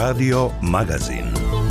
Radio Magazin.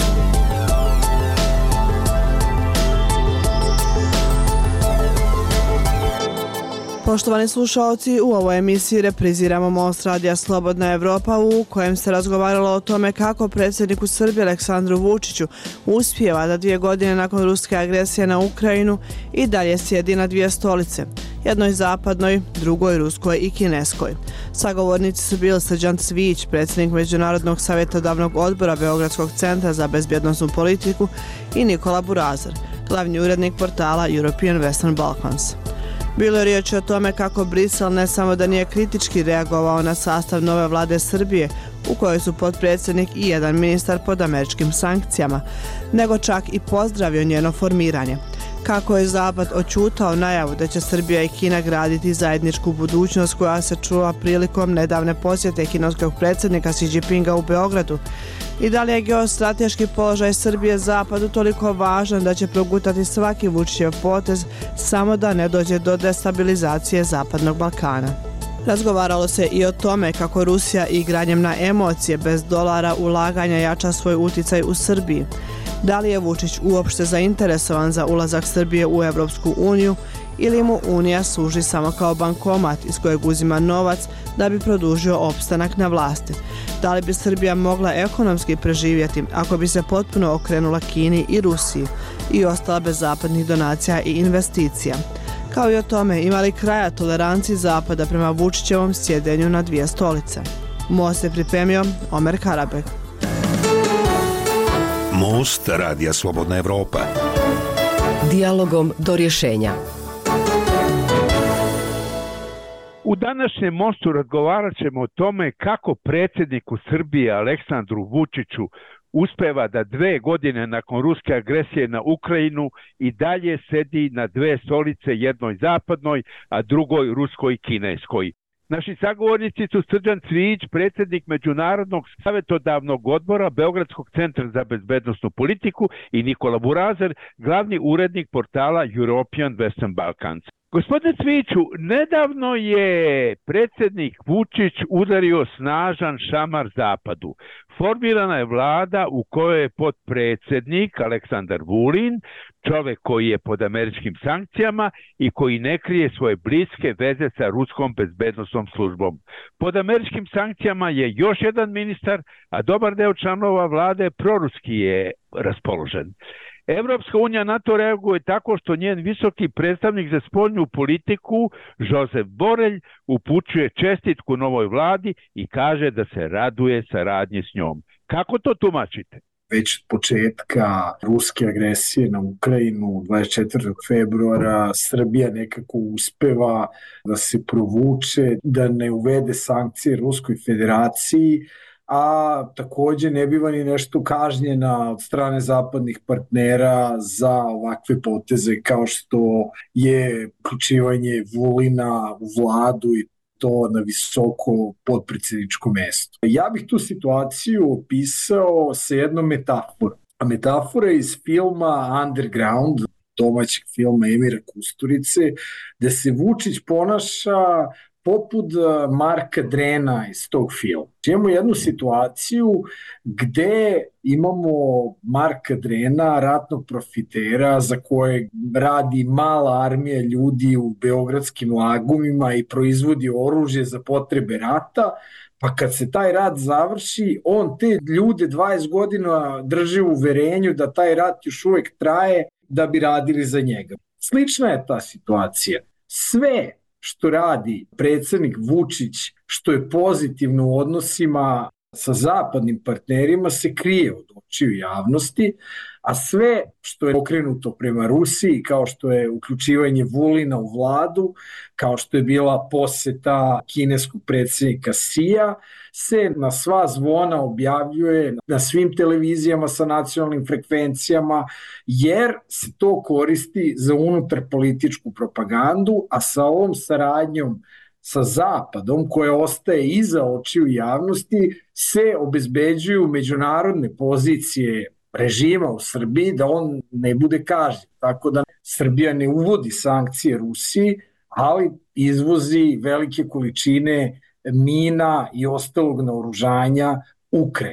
Poštovani slušalci, u ovoj emisiji repriziramo Most radija Slobodna Evropa u kojem se razgovaralo o tome kako predsjedniku Srbije Aleksandru Vučiću uspijeva da 2 godine nakon ruske agresije na Ukrajinu i dalje sjedi na 2 stolice, jednoj zapadnoj, drugoj ruskoj i kineskoj. Sagovornici su bili Srđan Cvijić, predsjednik Međunarodnog savjetodavnog odbora Beogradskog centra za bezbjednosnu politiku, i Nikola Burazar, glavni urednik portala European Western Balkans. Bilo je riječ o tome kako Brisel ne samo da nije kritički reagovao na sastav nove vlade Srbije, u kojoj su potpredsjednik i jedan ministar pod američkim sankcijama, nego čak i pozdravio njeno formiranje. Kako je Zapad oćutao najavu da će Srbija i Kina graditi zajedničku budućnost koja se čula prilikom nedavne posjete kineskog predsjednika Xi Jinpinga u Beogradu, i da li je geostrateški položaj Srbije Zapadu toliko važan da će progutati svaki Vučićev potez samo da ne dođe do destabilizacije Zapadnog Balkana. Razgovaralo se i o tome kako Rusija igranjem na emocije bez dolara ulaganja jača svoj uticaj u Srbiji. Da li je Vučić uopšte zainteresovan za ulazak Srbije u Evropsku uniju ili mu Unija služi samo kao bankomat iz kojeg uzima novac da bi produžio opstanak na vlasti? Da li bi Srbija mogla ekonomski preživjeti ako bi se potpuno okrenula Kini i Rusiji i ostala bez zapadnih donacija i investicija? Kao i o tome ima li kraja toleranciji Zapada prema Vučićevom sjedenju na 2 stolice? Most je pripremio Omer Karabek. Most radija Slobodna Evropa. Dijalogom do rješenja. U današnjem mostu razgovarat ćemo o tome kako predsjedniku Srbije Aleksandru Vučiću uspeva da 2 godine nakon ruske agresije na Ukrajinu i dalje sedi na 2 stolice, jednoj zapadnoj, a drugoj ruskoj i kineskoj. Naši sagovornici su Srđan Cvijić, predsjednik Međunarodnog savjetodavnog odbora Beogradskog centra za bezbjednosnu politiku, i Nikola Burazar, glavni urednik portala European Western Balkans. Gospodine Cvijiću, nedavno je predsjednik Vučić udario snažan šamar Zapadu. Formirana je vlada u kojoj je potpredsjednik Aleksandar Vulin, čovjek koji je pod američkim sankcijama i koji ne krije svoje bliske veze sa ruskom bezbednosnom službom. Pod američkim sankcijama je još jedan ministar, a dobar deo članova vlade proruski je raspoložen. Evropska unija na to reaguje tako što njen visoki predstavnik za spoljnu politiku, Josep Borelj, upućuje čestitku novoj vladi i kaže da se raduje saradnji s njom. Kako to tumačite? Već od početka ruske agresije na Ukrajinu 24. februara Srbija nekako uspeva da se provuče, da ne uvede sankcije Ruskoj federaciji, a takođe ne biva ni nešto kažnjena od strane zapadnih partnera za ovakve poteze kao što je uključivanje Vulina u vladu i to na visoko potpredsjedničko mesto. Ja bih tu situaciju opisao sa jednom metaforom. A metafora je iz filma Underground, domaćeg filma Emira Kusturice, gde se Vučić ponaša poput Marka Drena iz tog filma. Imamo jednu situaciju gde imamo Marka Drena, ratnog profitera za kojeg radi mala armija ljudi u beogradskim lagumima i proizvodi oružje za potrebe rata, pa kad se taj rat završi, on te ljude 20 godina drži u uverenju da taj rat još uvek traje da bi radili za njega. Slična je ta situacija. Sve što radi predsjednik Vučić, što je pozitivno u odnosima sa zapadnim partnerima, se krije od očiju javnosti, a sve što je okrenuto prema Rusiji, kao što je uključivanje Vulina u vladu, kao što je bila poseta kineskog predsjednika Xija, se na sva zvona objavljuje na svim televizijama sa nacionalnim frekvencijama, jer se to koristi za unutarpolitičku propagandu, a sa ovom saradnjom sa Zapadom, koja ostaje iza očiju javnosti, se obezbeđuju međunarodne pozicije režima u Srbiji da on ne bude kažnjen. Tako da Srbija ne uvodi sankcije Rusiji, ali izvozi velike količine mina i ostalog naoružanja Ukrajini.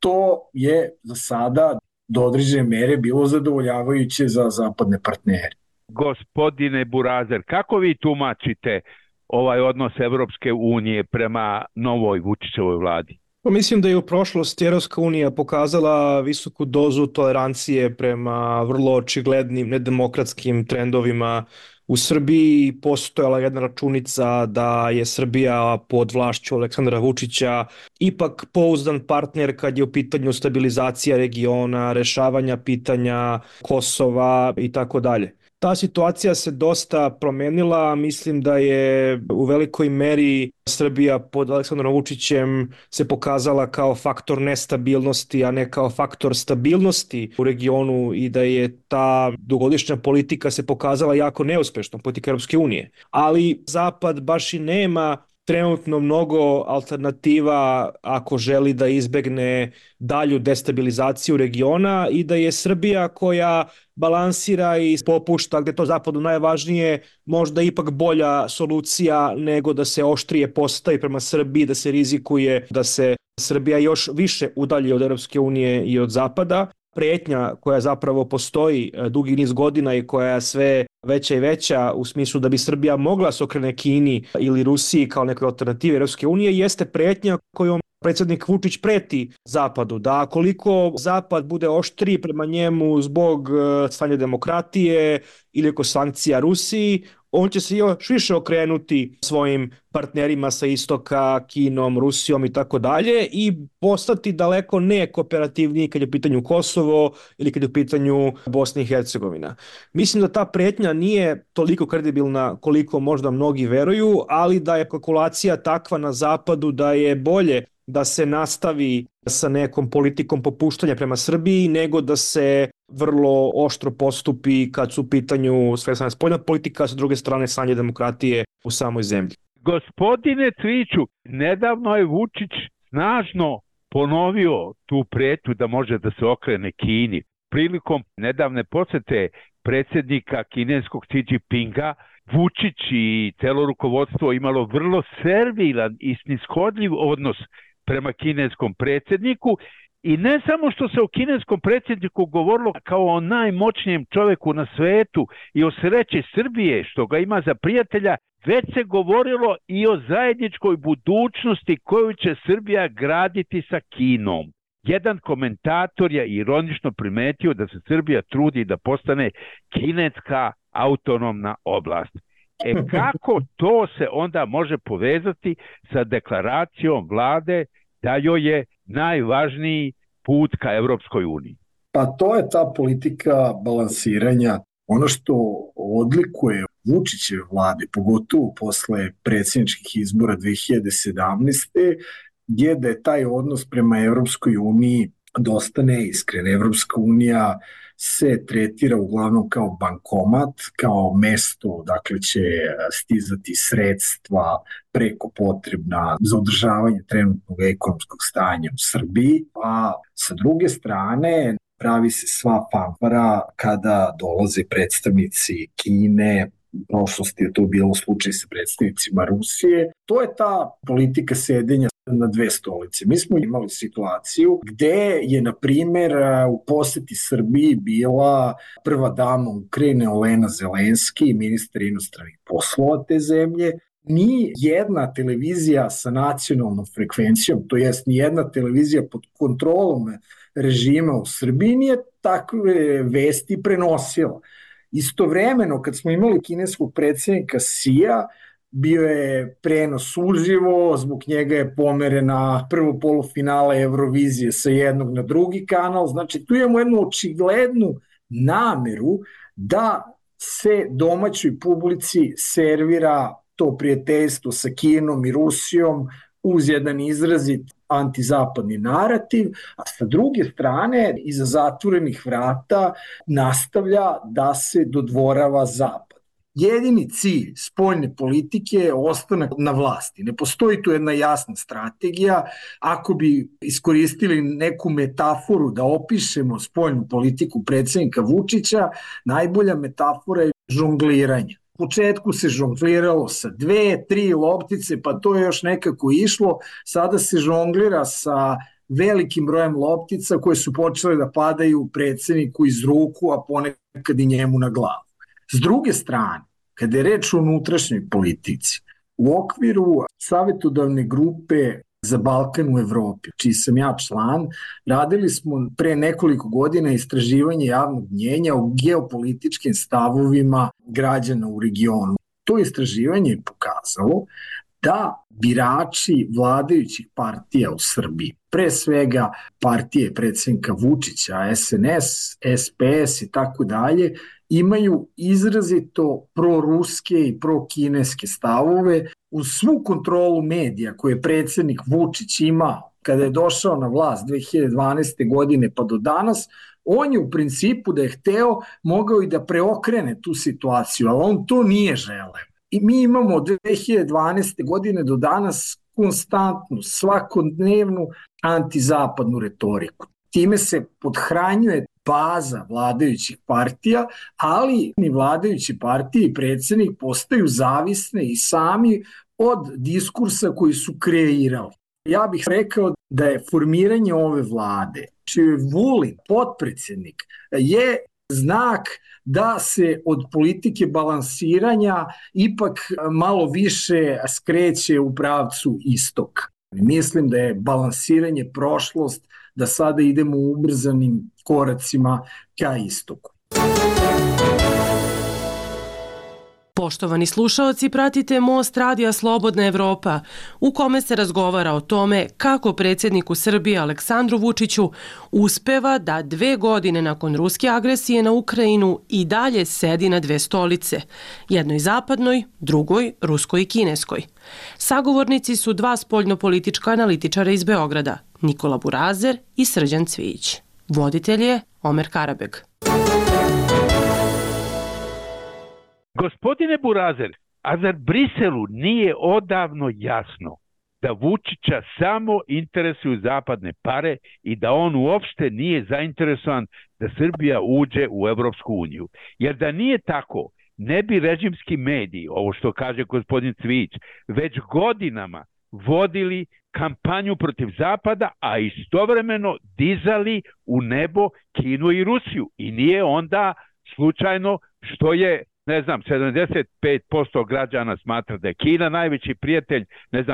to je za sada do određene mere bilo zadovoljavajuće za zapadne partnere. Gospodine Burazer, kako vi tumačite ovaj odnos Evropske unije prema novoj Vučićevoj vladi? Mislim da je u prošlosti Evropska unija pokazala visoku dozu tolerancije prema vrlo očiglednim nedemokratskim trendovima u Srbiji. Postojala jedna računica da je Srbija pod vlašću Aleksandra Vučića ipak pouzdan partner kad je u pitanju stabilizacija regiona, rešavanja pitanja Kosova i tako dalje. Ta situacija se dosta promenila, mislim da je u velikoj meri Srbija pod Aleksandrom Vučićem se pokazala kao faktor nestabilnosti, a ne kao faktor stabilnosti u regionu i da je ta dugogodišnja politika se pokazala jako neuspešnom, politika Europske unije. Ali Zapad baš i nema trenutno mnogo alternativa ako želi da izbegne dalju destabilizaciju regiona i da je Srbija koja balansira i popušta gde to Zapadu najvažnije, možda ipak bolja solucija nego da se oštrije postavi prema Srbiji, da se rizikuje da se Srbija još više udalji od Europske unije i od Zapada. Pretnja koja zapravo postoji dugi niz godina i koja je sve veća i veća u smislu da bi Srbija mogla se okrene Kini ili Rusiji kao nekoj alternativi Europske unije jeste pretnja kojom predsjednik Vučić preti Zapadu, da koliko Zapad bude oštriji prema njemu zbog stanja demokratije ili oko sankcija Rusiji, on će se još više okrenuti svojim partnerima sa istoka, Kinom, Rusijom i tako dalje i postati daleko nekooperativniji kad je u pitanju Kosovo ili kad je u pitanju Bosna i Hercegovina. Mislim da ta pretnja nije toliko kredibilna koliko možda mnogi veruju, ali da je kalkulacija takva na zapadu da je bolje da se nastavi sa nekom politikom popuštanja prema Srbiji nego da se vrlo oštro postupi kad su u pitanju sve strane spoljna politika, a sa druge strane stanje demokratije u samoj zemlji. Gospodine Cviću, nedavno je Vučić snažno ponovio tu pretnju da može da se okrene Kini. Prilikom nedavne posete predsjednika kineskog Xi Jinpinga, Vučić i celo rukovodstvo imalo vrlo servilan i snishodljiv odnos prema kineskom predsjedniku i ne samo što se o kineskom predsjedniku govorilo kao o najmoćnijem čovjeku na svetu i o sreći Srbije što ga ima za prijatelja, već se govorilo i o zajedničkoj budućnosti koju će Srbija graditi sa Kinom. Jedan komentator je ironično primetio da se Srbija trudi da postane kineska autonomna oblast. Kako to se onda može povezati sa deklaracijom vlade da joj je najvažniji put ka Evropskoj uniji? Pa to je ta politika balansiranja. Ono što odlikuje Vučićeve vlade, pogotovo posle predsjedničkih izbora 2017. je da je taj odnos prema Evropskoj uniji dosta neiskren. Evropska unija se tretira uglavnom kao bankomat, kao mesto dakle će stizati sredstva preko potrebna za održavanje trenutnog ekonomskog stanja u Srbiji, a sa druge strane pravi se sva fanfara kada dolaze predstavnici Kine, u prošlosti je to bilo slučaj sa predstavnicima Rusije. To je ta politika sedenja na dve stolice. Mi smo imali situaciju gde je, na primjer, u poseti Srbiji bila prva dama Ukrajine Olena Zelenski, ministar inostranih poslova te zemlje. Ni jedna televizija sa nacionalnom frekvencijom, to jest ni jedna televizija pod kontrolom režima u Srbiji nije takve vesti prenosila. Istovremeno, kad smo imali kineskog predsjednika Xija, bio je prenos uživo, zbog njega je pomerena prvo polufinala Eurovizije sa jednog na drugi kanal, znači tu imamo jednu očiglednu nameru da se domaćoj publici servira to prijateljstvo sa Kinom i Rusijom uz jedan izrazit antizapadni narativ, a sa druge strane iza zatvorenih vrata nastavlja da se dodvorava Zapad. Jedini cilj spoljne politike je ostanak na vlasti. Ne postoji tu jedna jasna strategija. Ako bi iskoristili neku metaforu da opišemo spoljnu politiku predsjednika Vučića, najbolja metafora je žongliranje. U početku se žongliralo sa 2-3 loptice, pa to je još nekako išlo. Sada se žonglira sa velikim brojem loptica koje su počele da padaju predsjedniku iz ruku, a ponekad i njemu na glavu. S druge strane, kada je reč o unutrašnjoj politici, u okviru savjetodavne grupe za Balkan u Evropi, čiji sam ja član, radili smo pre nekoliko godina istraživanje javnog mnjenja o geopolitičkim stavovima građana u regionu. To istraživanje je pokazalo da birači vladajućih partija u Srbiji, pre svega partije predsjednika Vučića, SNS, SPS i tako dalje, imaju izrazito proruske i prokineske stavove. Uz svu kontrolu medija koje je predsjednik Vučić imao kada je došao na vlast 2012. godine pa do danas, on je u principu da je hteo mogao i da preokrene tu situaciju, ali on to nije želeo. I mi imamo od 2012. godine do danas konstantnu, svakodnevnu antizapadnu retoriku. Time se podhranjuje baza vladajućih partija, ali ni vladajuće partije i predsjednik postaju zavisne i sami od diskursa koji su kreirali. Ja bih rekao da je formiranje ove vlade, čiji je Vulin potpredsjednik, je znak da se od politike balansiranja ipak malo više skreće u pravcu istoka. Mislim da je balansiranje prošlost, da sada idemo ubrzanim koracima ka istoku. Poštovani slušaoci, pratite Most radija Slobodna Evropa, u kome se razgovara o tome kako predsjedniku Srbije Aleksandru Vučiću uspeva da 2 godine nakon ruske agresije na Ukrajinu i dalje sedi na 2 stolice, jednoj zapadnoj, drugoj ruskoj i kineskoj. Sagovornici su 2 spoljnopolitička analitičara iz Beograda, Nikola Burazer i Srđan Cvijić. Voditelj je Omer Karabeg. Gospodine Burazer, a zar Briselu nije odavno jasno da Vučića samo interesuju zapadne pare i da on uopšte nije zainteresovan da Srbija uđe u Evropsku uniju? Jer da nije tako, ne bi režimski mediji, ovo što kaže gospodin Cvijić, već godinama vodili kampanju protiv Zapada, a istovremeno dizali u nebo Kinu i Rusiju. I nije onda slučajno što je 75% građana smatra da je Kina najveći prijatelj,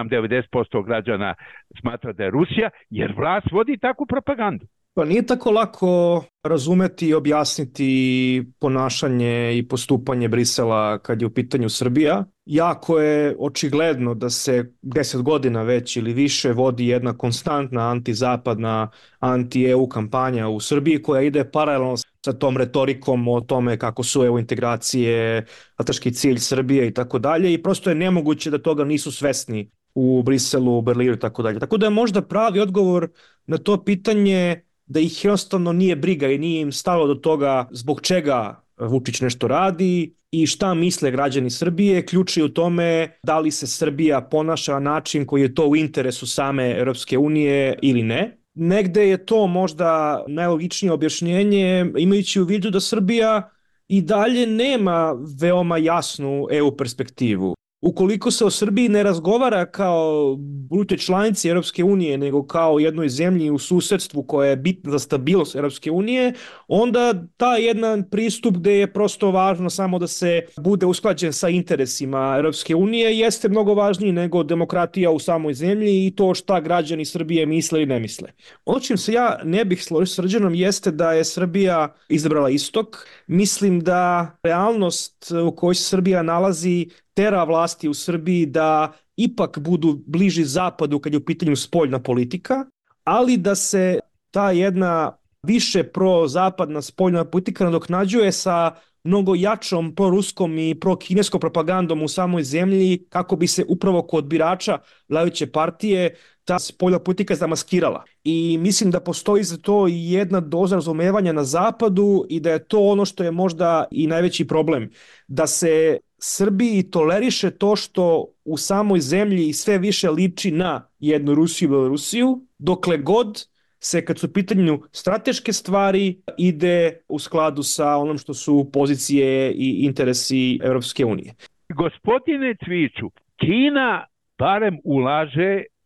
90% građana smatra da je Rusija, jer vlast vodi takvu propagandu. Pa nije tako lako razumeti i objasniti ponašanje i postupanje Brisela kad je u pitanju Srbija. Jako je očigledno da se 10 godina već ili više vodi jedna konstantna antizapadna, anti-EU kampanja u Srbiji koja ide paralelno sa tom retorikom o tome kako su EU integracije strateški cilj Srbije i tako dalje i prosto je nemoguće da toga nisu svesni u Briselu, u Berlinu i tako dalje. Tako da je možda pravi odgovor na to pitanje da ih jednostavno nije briga i nije im stalo do toga zbog čega Vučić nešto radi i šta misle građani Srbije, ključ je u tome da li se Srbija ponaša na način koji je to u interesu same Europske unije ili ne. Negde je to možda najlogičnije objašnjenje, imajući u vidu da Srbija i dalje nema veoma jasnu EU perspektivu. Ukoliko se o Srbiji ne razgovara kao budućoj članici Europske unije, nego kao jednoj zemlji u susedstvu koja je bitna za stabilnost Europske unije, onda taj jedan pristup gde je prosto važno samo da se bude usklađen sa interesima Europske unije jeste mnogo važniji nego demokratija u samoj zemlji i to šta građani Srbije misle i ne misle. Ono čim se ja ne bih složio s Srđanom jeste da je Srbija izabrala istok. Mislim da realnost u kojoj se Srbija nalazi tera vlasti u Srbiji da ipak budu bliži zapadu kad je u pitanju spoljna politika, ali da se ta jedna više prozapadna spoljna politika nadoknađuje sa mnogo jačom proruskom i prokineskom propagandom u samoj zemlji kako bi se upravo kod birača vladajuće partije ta spoljna politika zamaskirala. I mislim da postoji za to i jedna doza razumevanja na zapadu i da je to ono što je možda i najveći problem. Da se Srbiji toleriše to što u samoj zemlji sve više liči na jednu Rusiju i Belorusiju, dokle god se kad su u pitanju strateške stvari ide u skladu sa onom što su pozicije i interesi Europske unije. Gospodine Cvijiću, Kina barem ulaže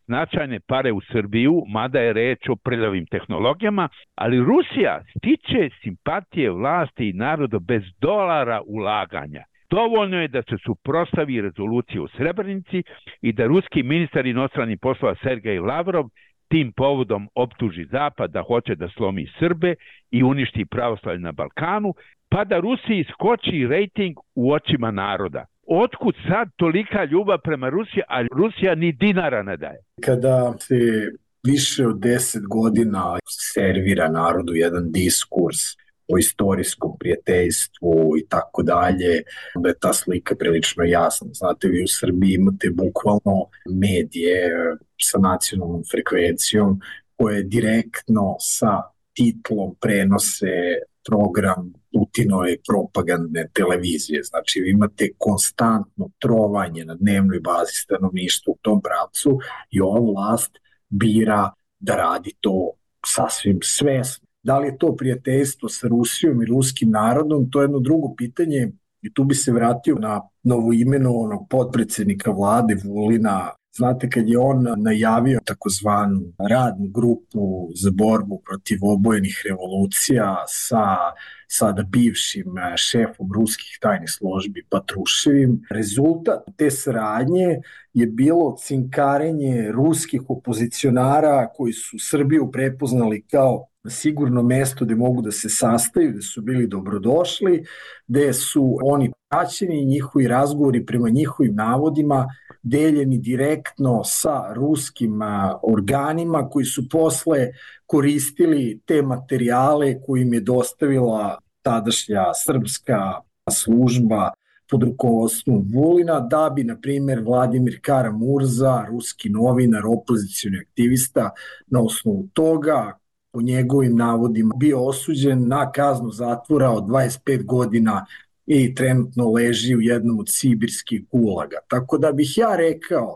značajne pare u Srbiju, mada je reč o prljavim tehnologijama, ali Rusija stiče simpatije vlasti i naroda bez dolara ulaganja. Dovoljno je da se suprotstavi rezolucije u Srebrenici i da ruski ministar inostranih poslova Sergej Lavrov tim povodom optuži Zapad da hoće da slomi Srbe i uništi pravoslavlje na Balkanu, pa da Rusiji skoči rejting u očima naroda. Otkud sad tolika ljubav prema Rusiji, a Rusija ni dinara ne daje? Kada se više od 10 godina servira narodu jedan diskurs o istorijskom prijateljstvu i tako dalje, onda je ta slika prilično jasna. Znate, vi u Srbiji imate bukvalno medije sa nacionalnom frekvencijom koje direktno sa titlom prenose program Putinove propagandne televizije. Znači, vi imate konstantno trovanje na dnevnoj bazi stanovništva u tom pravcu i ova vlast bira da radi to sasvim svesno. Da li je to prijateljstvo sa Rusijom i ruskim narodom, to je jedno drugo pitanje i tu bi se vratio na novoimenovanog potpredsednika vlade Vulina. Znate, kad je on najavio takozvanu radnu grupu za borbu protiv obojenih revolucija sa sada bivšim šefom ruskih tajnih službi Patruševim, rezultat te saradnje je bilo cinkarenje ruskih opozicionara koji su Srbiju prepoznali kao sigurno mesto gde mogu da se sastaju, gde su bili dobrodošli, gde su oni praćeni i njihovi razgovori prema njihovim navodima deljeni direktno sa ruskim organima koji su posle koristili te materijale koje im je dostavila tadašnja srpska služba pod rukovodstvom Vulina, da bi, na primjer, Vladimir Kara-Murza, ruski novinar, opozicioni aktivista, na osnovu toga, po njegovim navodima, bio osuđen na kaznu zatvora od 25 godina i trenutno leži u jednom od sibirskih gulaga. Tako da bih ja rekao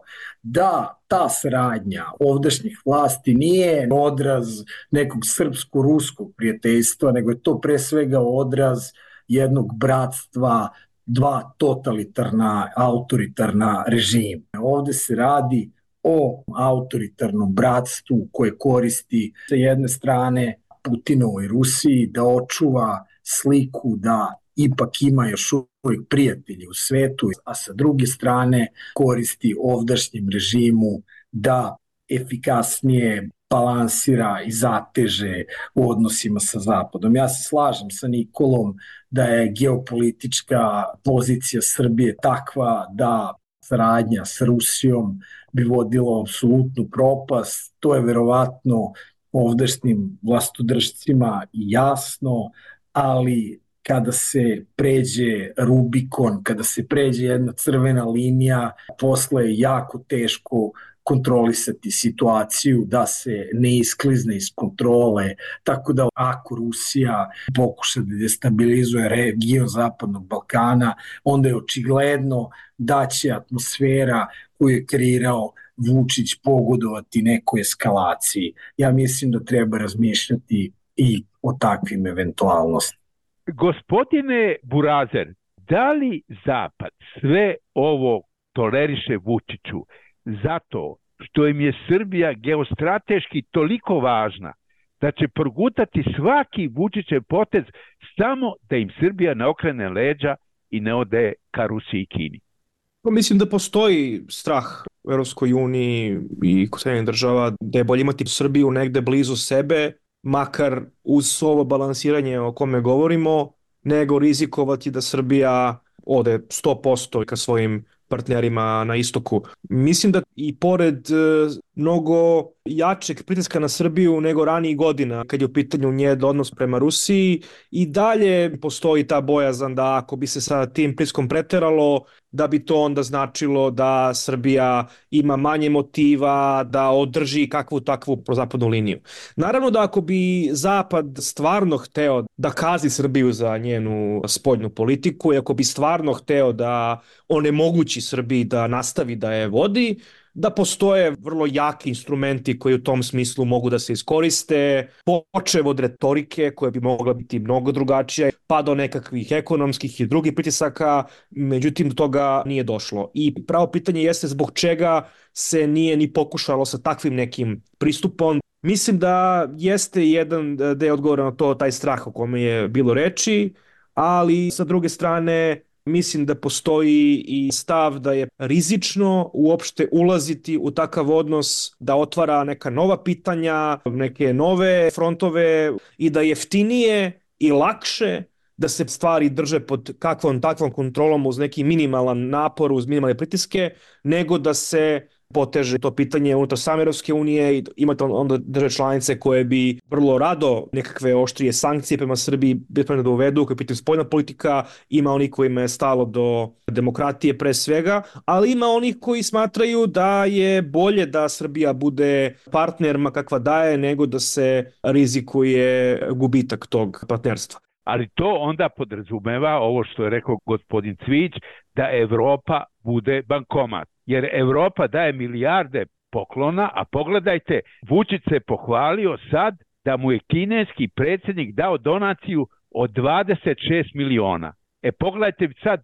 da ta saradnja ovdašnjih vlasti nije odraz nekog srpsko-ruskog prijateljstva, nego je to pre svega odraz jednog bratstva dva totalitarna, autoritarna režima. Ovde se radi o autoritarnom bratstvu koje koristi sa jedne strane Putinovoj Rusiji da očuva sliku da ipak ima još uvijek prijatelji u svetu, a sa druge strane koristi ovdašnjem režimu da efikasnije balansira i zateže u odnosima sa Zapadom. Ja se slažem sa Nikolom da je geopolitička pozicija Srbije takva da saradnja sa Rusijom bi vodilo apsolutnu propast. To je verovatno ovdašnjim vlastodržcima jasno, ali kada se pređe Rubikon, kada se pređe jedna crvena linija, posle je jako teško kontrolisati situaciju da se ne isklizne iz kontrole, tako da ako Rusija pokuša da destabilizuje region Zapadnog Balkana, onda je očigledno da će atmosfera koju je kreirao Vučić pogodovati nekoj eskalaciji. Ja mislim da treba razmišljati i o takvim eventualnostima. Gospodine Burazer, da li Zapad sve ovo toleriše Vučiću zato što im je Srbija geostrateški toliko važna da će progutati svaki Vučićev potez samo da im Srbija ne okrene leđa i ne ode ka Rusiji i Kini? Mislim da postoji strah u Evropskoj uniji i kod Sjedinjenih država da je bolje imati Srbiju negde blizu sebe, makar uz ovo balansiranje o kome govorimo, nego rizikovati da Srbija ode 100% ka svojim partnerima na istoku. Mislim da i pored mnogo jačeg pritiska na Srbiju nego ranijih godina, kad je u pitanju njen odnos prema Rusiji, i dalje postoji ta bojazan da ako bi se sa tim pritiskom preteralo, da bi to onda značilo da Srbija ima manje motiva da održi kakvu takvu prozapadnu liniju. Naravno da ako bi Zapad stvarno hteo da kazni Srbiju za njenu spoljnu politiku i ako bi stvarno hteo da onemogući Srbiji da nastavi da je vodi, da postoje vrlo jaki instrumenti koji u tom smislu mogu da se iskoriste, počev od retorike koja bi mogla biti mnogo drugačija, pa do nekakvih ekonomskih i drugih pritisaka, međutim do toga nije došlo. I pravo pitanje jeste zbog čega se nije ni pokušalo sa takvim nekim pristupom. Mislim da jeste jedan deo odgovora na to, taj strah o kome je bilo reči, ali sa druge strane mislim da postoji i stav da je rizično uopšte ulaziti u takav odnos, da otvara neka nova pitanja, neke nove frontove i da je jeftinije i lakše da se stvari drže pod kakvom takvom kontrolom uz neki minimalan napor, uz minimalne pritiske, nego da se poteže to pitanje unutar same Europske unije i imate onda države članice koje bi vrlo rado nekakve oštrije sankcije prema Srbiji bitno da uvedu, koje pitaju spoljna politika, ima onih kojima je stalo do demokratije pre svega, ali ima onih koji smatraju da je bolje da Srbija bude partner ma kakva daje nego da se rizikuje gubitak tog partnerstva. Ali to onda podrazumeva ovo što je rekao gospodin Cvijić, da Evropa bude bankomat. Jer Evropa daje milijarde poklona, a pogledajte, Vučić se pohvalio sad da mu je kineski predsjednik dao donaciju od 26 miliona. Pogledajte sad,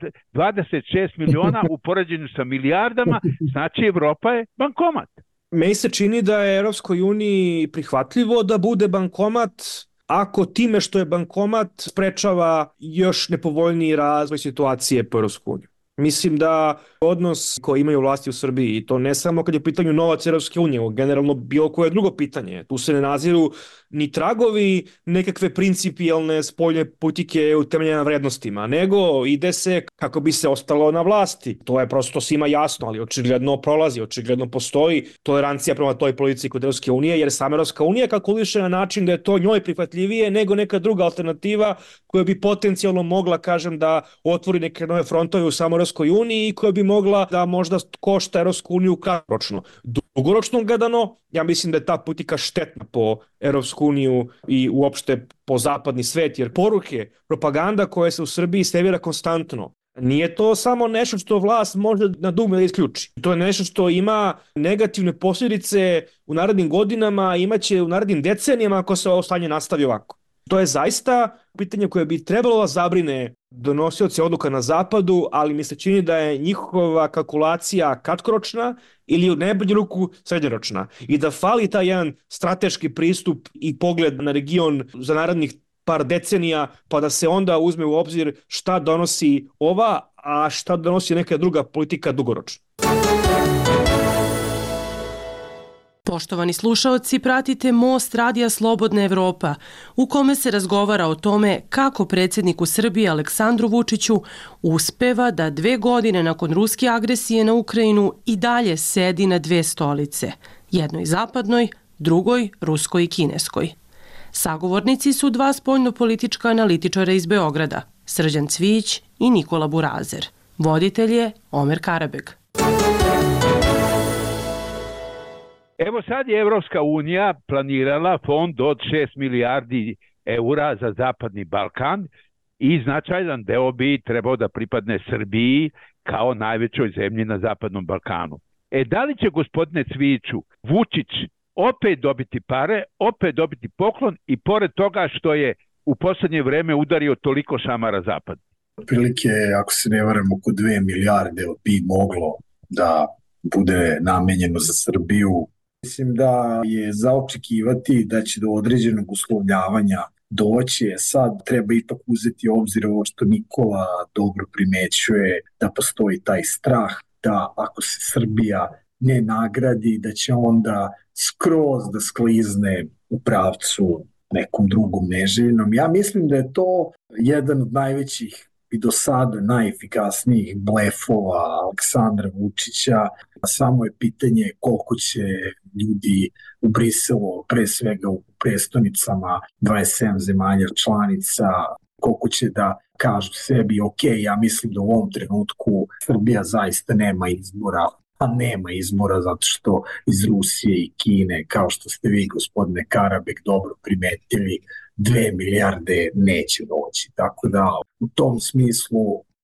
26 miliona u poređenju sa milijardama, znači Evropa je bankomat. Meni se čini da je Europskoj uniji prihvatljivo da bude bankomat, ako time što je bankomat sprečava još nepovoljniji razvoj situacije po Europskoj uniji. Mislim da odnos koji imaju vlasti u Srbiji, i to ne samo kad je u pitanju novac Europske unije, generalno bilo koje drugo pitanje, tu se ne naziru ni tragovi nekakve principijelne spoljne politike utemeljene na vrednostima, nego ide se kako bi se ostalo na vlasti. To je prosto svima jasno, ali očigledno prolazi, očigledno postoji tolerancija prema toj politici kod Europske unije, jer sama Europska unija kalkuliše na način da je to njoj prihvatljivije nego neka druga alternativa koja bi potencijalno mogla, kažem, da otvori neke nove frontove u samoj Europskoj uniji i koja bi mogla da možda košta Europsku uniju kratkoročno. Dugoročno gledano, ja mislim da je ta politika štetna po Europsku uniju i uopšte po zapadni svet, jer poruke, propaganda koja se u Srbiji servira konstantno, nije to samo nešto što vlast može na dugme da isključi. To je nešto što ima negativne posljedice u narednim godinama, imaće u narednim decenijama ako se ovo stanje nastavi ovako. To je zaista pitanje koje bi trebalo da zabrine donosioci odluka na zapadu, ali mi se čini da je njihova kalkulacija kratkoročna ili u najbolju ruku srednjoročna i da fali taj jedan strateški pristup i pogled na region za narednih par decenija, pa da se onda uzme u obzir šta donosi ova, a šta donosi neka druga politika dugoročno. Poštovani slušaoci, pratite Most Radija Slobodna Evropa, u kome se razgovara o tome kako predsjedniku Srbije Aleksandru Vučiću uspeva da 2 godine nakon ruske agresije na Ukrajinu i dalje sedi na 2 stolice, jednoj zapadnoj, drugoj ruskoj i kineskoj. Sagovornici su 2 spoljnopolitička analitičara iz Beograda, Srđan Cvijić i Nikola Burazer. Voditelj je Omer Karabeg. Evo sad je Evropska unija planirala fond od 6 milijardi eura za Zapadni Balkan i značajan deo bi trebao da pripadne Srbiji kao najvećoj zemlji na Zapadnom Balkanu. Da li će, gospodine Cvijiću, Vučić opet dobiti pare, opet dobiti poklon i pored toga što je u posljednje vreme udario toliko šamara Zapad? Prilike, ako se ne varam, oko 2 milijarde bi moglo da bude namenjeno za Srbiju. Mislim da je za očekivati da će do određenog uslovljavanja doći. Sad treba ipak uzeti u obzir ovo što Nikola dobro primećuje, da postoji taj strah da ako se Srbija ne nagradi, da će onda skroz da sklizne u pravcu nekom drugom neželjenom. Ja mislim da je to jedan od najvećih i do sada najefikasnijih blefova Aleksandra Vučića. Samo je pitanje koliko će ljudi u Briselu, pre svega u prestonicama 27 zemalja članica, koliko će da kažu sebi, ok, ja mislim da u ovom trenutku Srbija zaista nema izbora, a nema izbora zato što iz Rusije i Kine, kao što ste vi, gospodine Karabek, dobro primetili, 2 milijarde neće doći. Tako da u tom smislu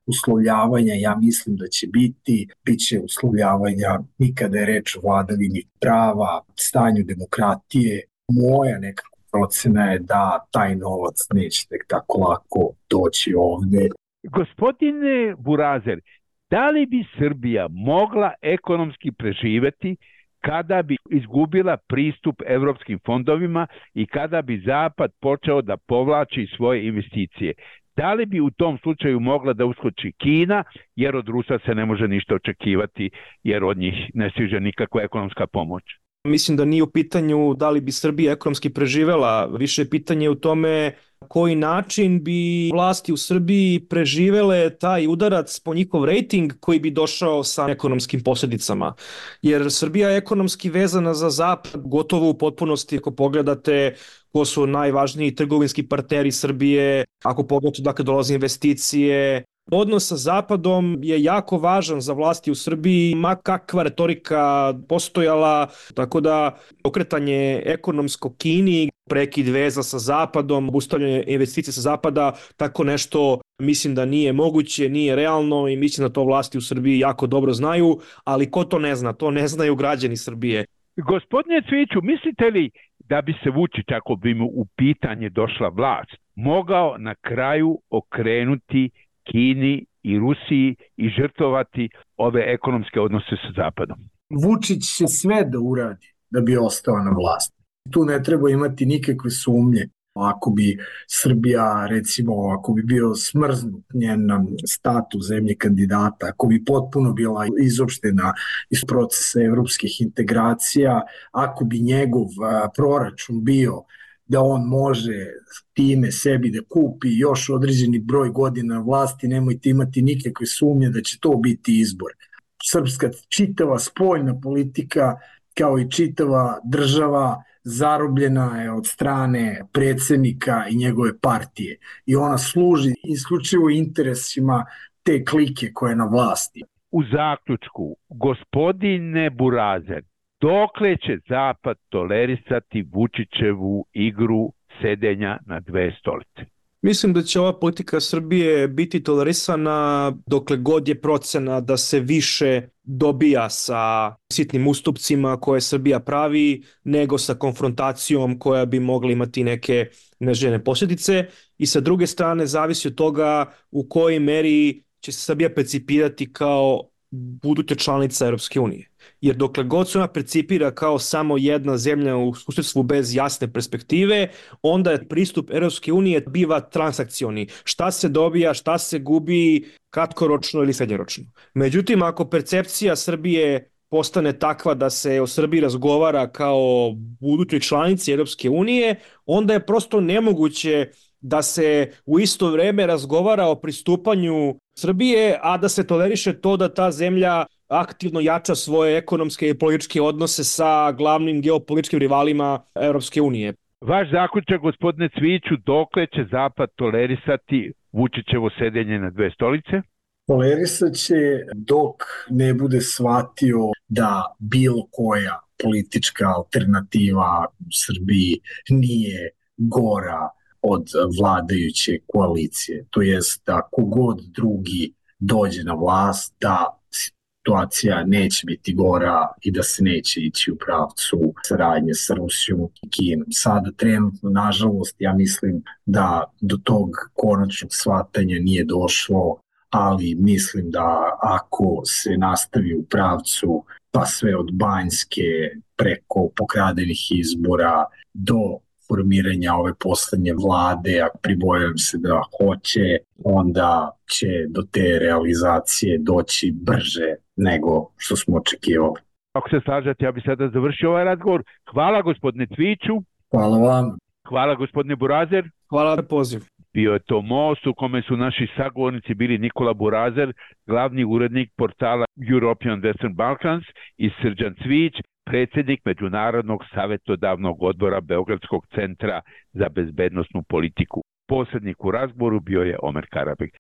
uslovljavanja, ja mislim da će biće uslovljavanja i kada je reč o vladavini prava, stanju demokratije. Moja nekako procena je da taj novac neće tek tako lako doći ovde. Gospodine Burazer, da li bi Srbija mogla ekonomski preživeti kada bi izgubila pristup evropskim fondovima i kada bi Zapad počeo da povlači svoje investicije? Da li bi u tom slučaju mogla da uskoči Kina, jer od Rusa se ne može ništa očekivati, jer od njih ne stiže nikakva ekonomska pomoć? Mislim da nije u pitanju da li bi Srbija ekonomski preživela, više je pitanje u tome koji način bi vlasti u Srbiji preživele taj udarac po njihov rejting koji bi došao sa ekonomskim posljedicama. Jer Srbija je ekonomski vezana za Zapad gotovo u potpunosti. Ako pogledate ko su najvažniji trgovinski partneri Srbije, ako pogledate dakle dolaze investicije, odnos sa Zapadom je jako važan za vlasti u Srbiji, ma kakva retorika postojala, tako da okretanje ekonomsko Kini, prekid veza sa Zapadom, obustavljanje investicija sa Zapada, tako nešto mislim da nije moguće, nije realno i mislim da to vlasti u Srbiji jako dobro znaju, ali ko to ne zna? To ne znaju građani Srbije. Gospodine Cviću, mislite li da bi se Vučić, ako bi mu u pitanje došla vlast, mogao na kraju okrenuti Kini i Rusiji i žrtvovati ove ekonomske odnose sa Zapadom? Vučić će sve da uradi da bi ostao na vlasti. Tu ne treba imati nikakve sumnje. Ako bi Srbija, recimo, ako bi bio smrznut njen status zemlje kandidata, ako bi potpuno bila izopštena iz procesa evropskih integracija, ako bi njegov proračun bio da on može time sebi da kupi još određeni broj godina vlasti, nemojte imati nikakve sumnje da će to biti izbor. Srpska čitava spoljna politika, kao i čitava država, zarobljena je od strane predsjednika i njegove partije i ona služi isključivo interesima te klike koje je na vlasti. U zaključku, gospodine Burazer, dokle će Zapad tolerisati Vučićevu igru sedenja na dve stolice? Mislim da će ova politika Srbije biti tolerisana dokle god je procena da se više dobija sa sitnim ustupcima koje Srbija pravi nego sa konfrontacijom koja bi mogla imati neke neželjene posljedice i sa druge strane zavisi od toga u kojoj meri će se Srbija percipirati kao buduća članica Europske unije. Jer dokle god se ona percipira kao samo jedna zemlja u susjedstvu bez jasne perspektive, onda je pristup Europske unije biva transakcioni. Šta se dobija, šta se gubi, kratkoročno ili srednjoročno. Međutim, ako percepcija Srbije postane takva da se o Srbiji razgovara kao budućoj članici Europske unije, onda je prosto nemoguće da se u isto vreme razgovara o pristupanju Srbije, a da se toleriše to da ta zemlja aktivno jača svoje ekonomske i političke odnose sa glavnim geopolitičkim rivalima Europske unije. Vaš zaključak, gospodine Cviću, dokle će Zapad tolerisati Vučićevo sedenje na dve stolice? Tolerisat će dok ne bude shvatio da bilo koja politička alternativa u Srbiji nije gora od vladajuće koalicije. To jest da kogod drugi dođe na vlast, da situacija neće biti gora i da se neće ići u pravcu saradnje sa Rusijom i Kinom. Sada trenutno, nažalost, ja mislim da do tog konačnog shvatanja nije došlo, ali mislim da ako se nastavi u pravcu pa sve od Banjske preko pokradenih izbora do formiranja ove poslednje vlade, a pribojam se da hoće, onda će do te realizacije doći brže nego što smo očekivali. Ako se slažete, ja bih sada završio ovaj razgovor. Hvala gospodine Cviću. Hvala vam. Hvala gospodine Burazer. Hvala na poziv. Bio je to Most u kome su naši sagovornici bili Nikola Burazer, glavni urednik portala European Western Balkans, i Srđan Cvić, predsjednik Međunarodnog savjetodavnog odbora Beogradskog centra za bezbednosnu politiku. Posrednik u razgovoru bio je Omer Karabek.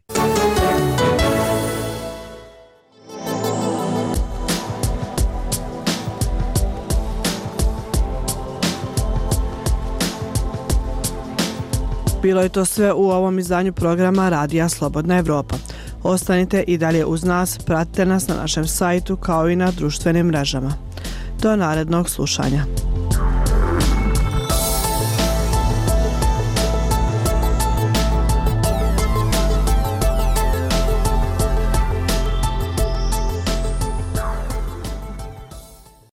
Bilo je to sve u ovom izdanju programa Radija Slobodna Evropa. Ostanite i dalje uz nas, pratite nas na našem sajtu kao i na društvenim mrežama. Do narednog slušanja.